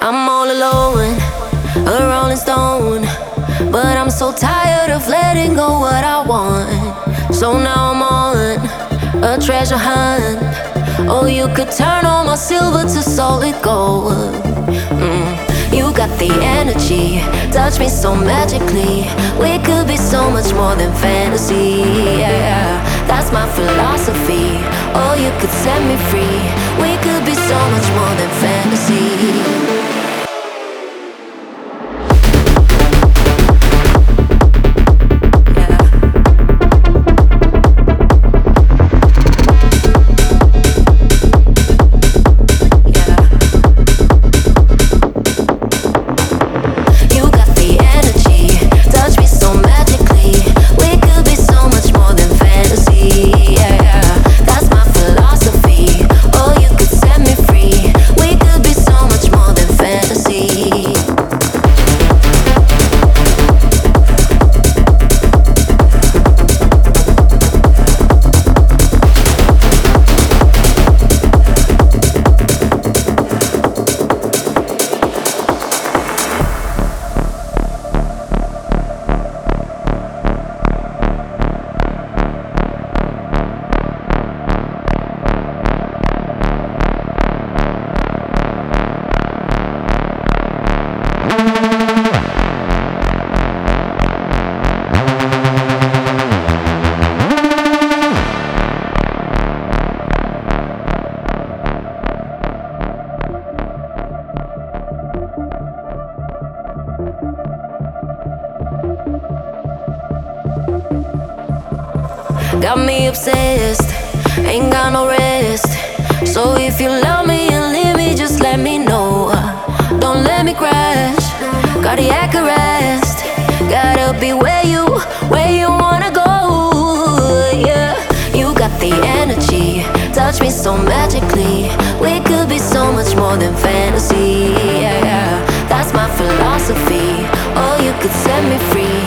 I'm all alone, a rolling stone, but I'm so tired of letting go what I want. So now I'm on a treasure hunt. Oh, you could turn all my silver to solid gold. You got the energy, touch me so magically. We could be so much more than fantasy, yeah. That's my philosophy. Oh, you could set me free. We could be so much more than fantasy. Got me obsessed, ain't got no rest. So if you love me and leave me, just let me know. Don't let me crash, cardiac arrest. Gotta be where you wanna go, yeah. You got the energy, touch me so magically. We could be so much more than fantasy, yeah. That's my philosophy. Oh, you could set me free.